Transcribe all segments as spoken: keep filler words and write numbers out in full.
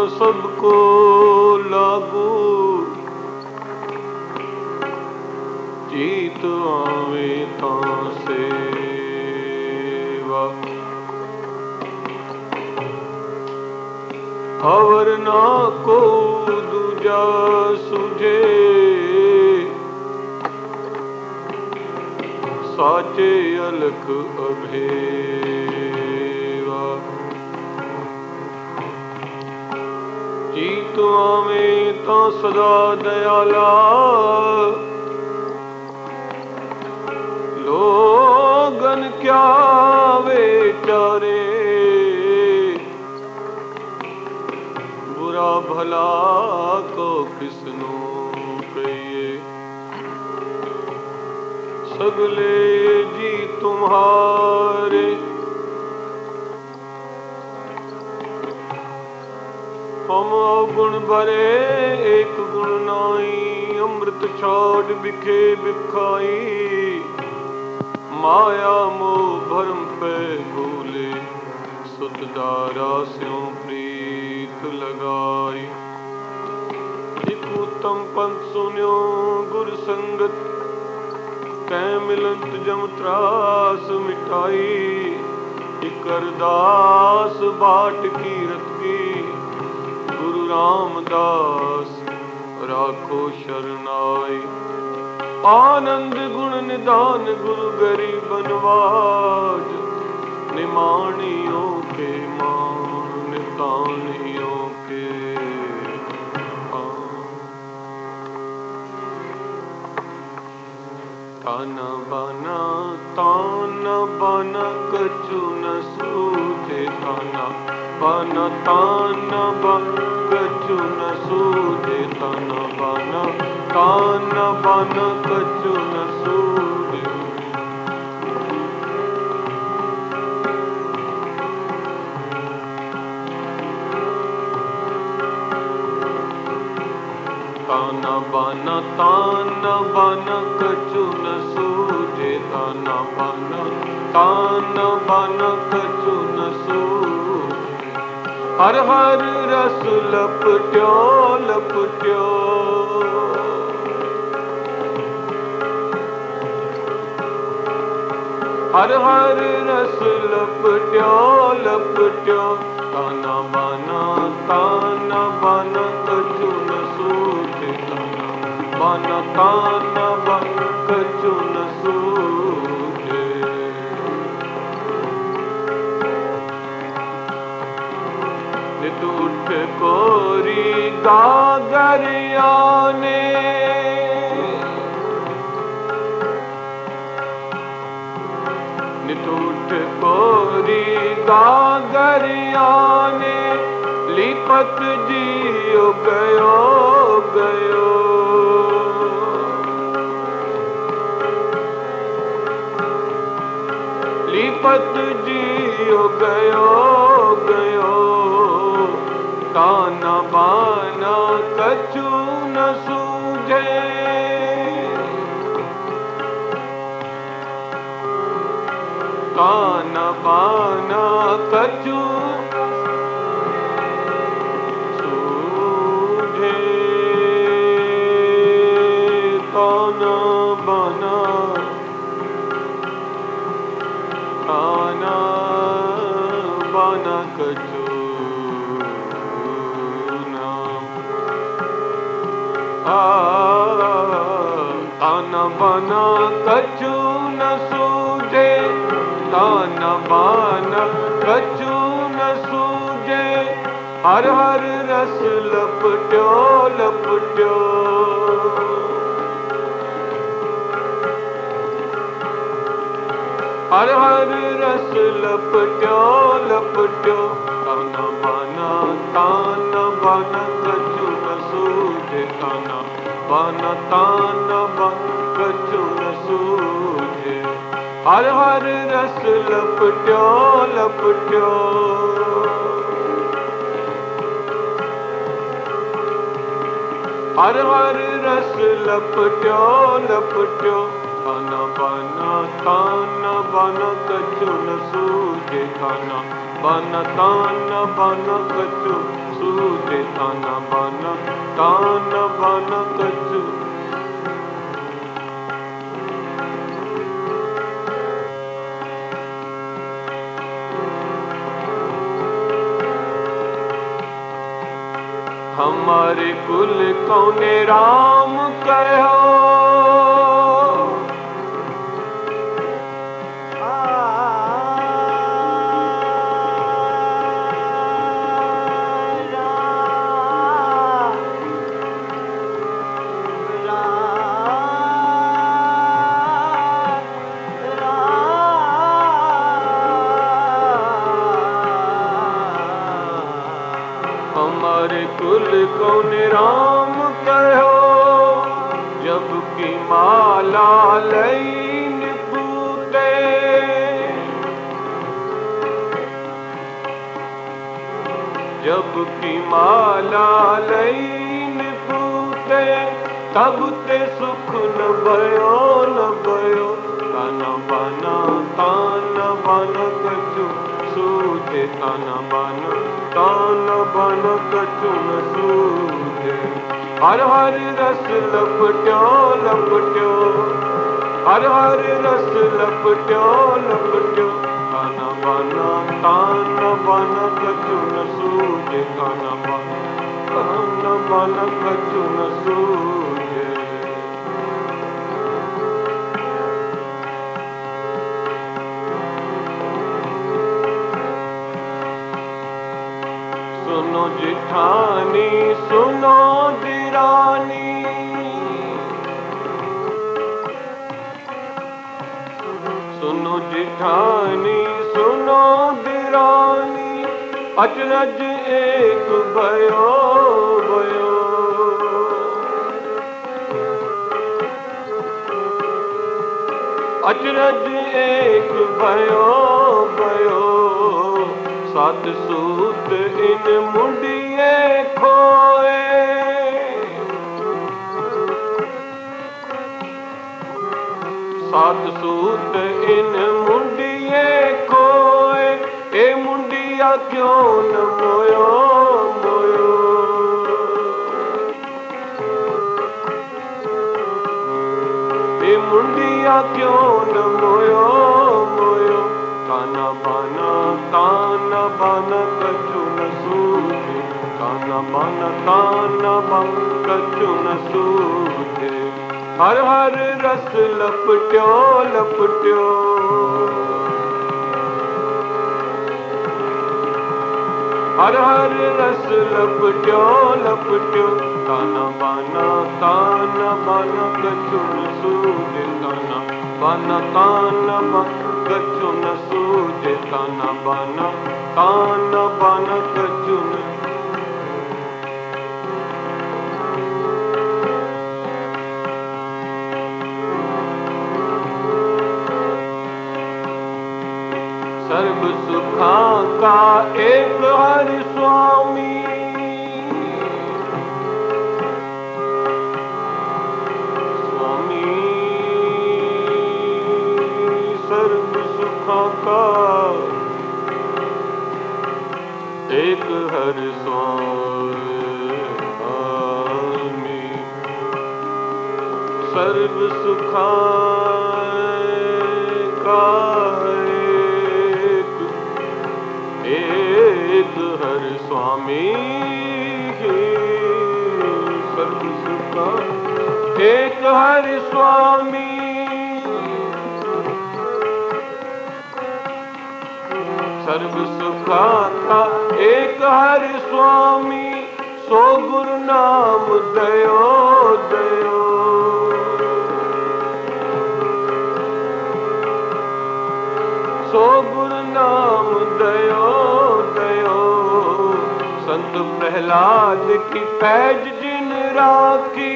सबको लागू, जीत आवे तां सेवा। अवर ना को दूजा सुझे, साचे अलख अभेवा। जीत आवे तां सदा दयाला, लोगन क्या वेचारे। बुरा भला को किसनो कहिए, सगले जी तुम्हारे। हम अवगुण भरे एक गुण नाई, अमृत छोड़ बिखे बिखाई। माया मोह भरम पे भूले, सुत दारा स्यों प्रीत लगाई। एक उत्तम पंथ सुन्यो गुरु संगत, कै मिलंत जम त्रास मिटाई। एक अरदास बाट कीरत की, गुरु रामदास राखो शरनाई। आनंद गुण निधान गुरु गरीब नवाज, निमानियों के मान नितानियों के ताना बाना ताना बाना कछु न सूझे। ताना बाना ताना बाना कछु न सूझे। ताना बाना ताना बाना कछु न सूझे। ताना बाना ताना बाना कछु न सूझे। ताना बाना ताना बाना कछु न सूझे। हर हर रस लपट्यो लपट्यो, हर हर रस लपट्यो लपट्यो। ताना बाना ताना बाना कछु न सूझे। ताना बाना ताना बाना कछु न सूझे। नित उठ कोरी गागरिया ने, नित उठ कोरी गागरिया ने। लिपत जियो गयो गयो, लिपत जियो गयो गयो। ताना बाना कछु न सूझे। ताना बाना कछु सूझे। ताना बाना ताना बाना कछु न ताना बाना कछु न सूझे। ताना बाना कछु न सूझे। हर हर रस लपट्यो लपट्यो, हर हर रस लपट्यो लपट्यो। ताना बाना ताना बाना कछु न सूझे। ताना बाना ताना बाना कछु न सूझे। हर हर रस लपट्यो लपट्यो, हर हर रस लपट्यो लपट्यो। खाना बाना ताना बाना कछु न सूझे खाना बाना ताना बाना कछु सूझे खाना बाना ताना बाना कछु हमारे कुल कौने राम कहो हमारे कुल कौन राम कहो जब की माला लईन पूते जब की माला लईन पूते तब ते सुख न भयो न भयो ताना बाना ताना बाना कछु सूझे ताना बाना ताना बाना कछु न सूझे हर हर रस लपट्यो लपट्यो हर हर रस लपट्यो लपट्यो ताना बाना ताना बाना कछु न सूझे ताना बाना ताना बाना कछु न सूझे सुनो जिठानी सुनो दिरानी सुनो जिठानी सुनो दिरानी अचरज एक भयो भयो अचरज एक भयो भयो सात सूत इन मुंडिये खोए सात सूत इन मुंडिये खोए ए मुंडिया क्यों न मोयो मोयो ए मुंडिया क्यों न मोयो मोयो ताना बाना ताना बाना कछु न सूझे ताना बाना ताना बाना कछु न सूझे हर हर रस लपट्यो लपट्यो हर हर रस लपट्यो लपट्यो ताना बाना ताना बाना कछु न सूझे ताना बाना ताना बाना कछु न सूझे ताना बाना ताना बाना कछु न सर्व सुखा का एक हरि स्वामी स्वामी सर्व सुखा का एक हरि स्वामी सर्व सुखा का एक हर स्वामी सर्व सुखा एक हर स्वामी सर्व सुखा का एक हर स्वामी सो गुरु नाम दयो दयो सो गुरु नाम दयो दयो संत प्रहलाद की पैज जिन राखी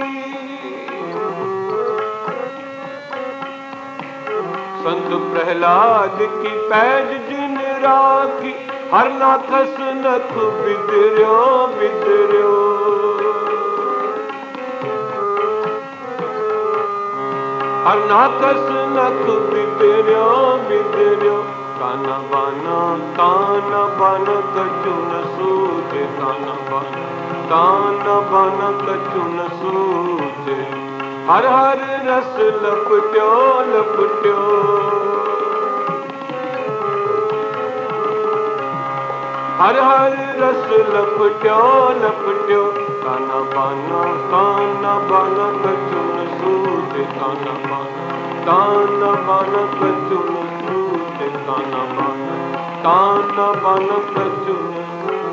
संत प्रहलाद की पैज जिन राखी हर नाथस नख बिदर्यो बिदर्यो हर नाकस नख बिदरियो बिदरियो ताना बाना ताना बाना कछु न सूझे ताना बाना ताना बाना कछु न सूझे हर हर रस लपट्यो लपट्यो हर हर रस लपट्यो लपट्यो ताना बाना ताना बाना कछु न सूझे ताना बाना ताना बाना कछु न सूझे ताना बाना ताना बाना कछु न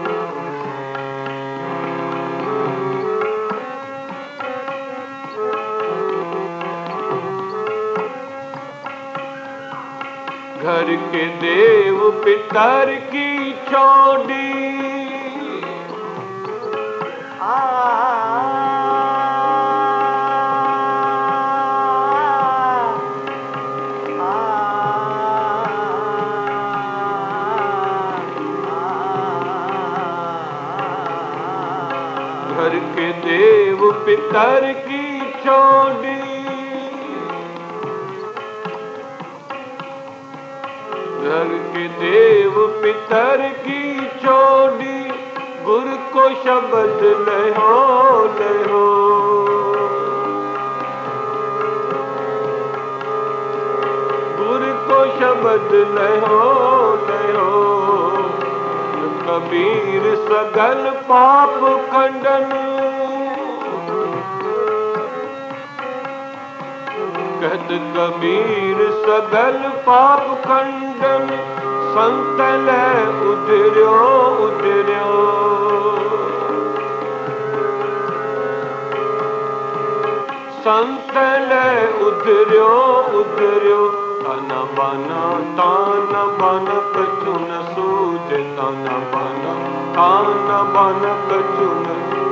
घर के देव पितर की चौड़ी घर के देव पितर की चौड़ी घर के देव पितर की चौड़ी गुरु को शब्द ले हो ले हो गुरु को शब्द ले हो ले हो कबीर सगल पाप खंडन कहत कबीर सगल पाप खंडन संत ले उधर्यो उधर्यो संत ले उधर्यो उधर्यो ताना बाना ताना बाना कछु न सूझे ताना बाना ताना बाना कछु न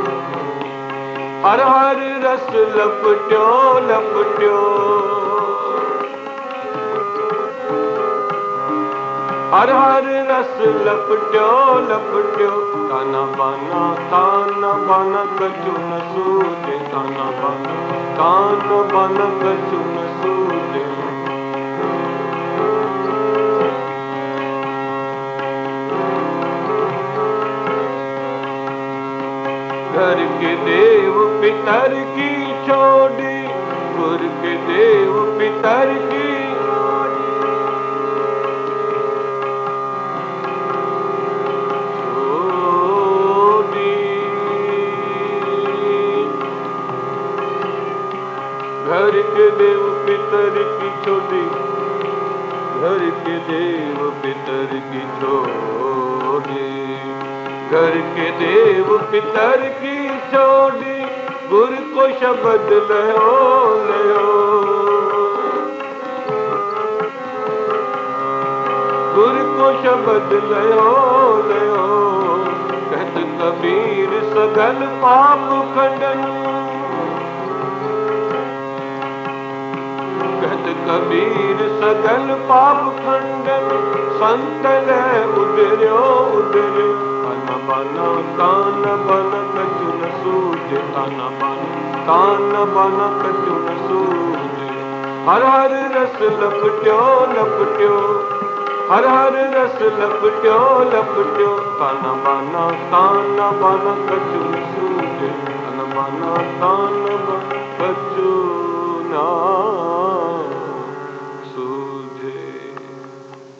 हर हर रस लपट्यो लपट्यो हर हर रस लपट्यो लपट्यो ताना बाना ताना बाना कछु न सूझे ताना बाना ताना बाना कछु न सूझे घर के देव पितर की चौड़ी गुर के देव पितर की चौड़ी घर के देव पितर की चौड़ी घर के देव पितर की चौड़ी घर के देव पितर की चौड़ी गुरु को शब्द ले हो ले हो गुरु को शब्द ले हो ले हो कहत कबीर सगल पाप खंडन कहत कबीर सगल पाप खंडन संत ले उधर्यो उधर्यो ताना बाना ताना बाना कछु न सूझे ताना बाना ताना बाना कछु न सूझे हर हर रस लपट्यो लपट्यो हर हर रस लपट्यो लपट्यो ताना बाना ताना बाना कछु न सूझे ताना बाना ताना बाना कछु न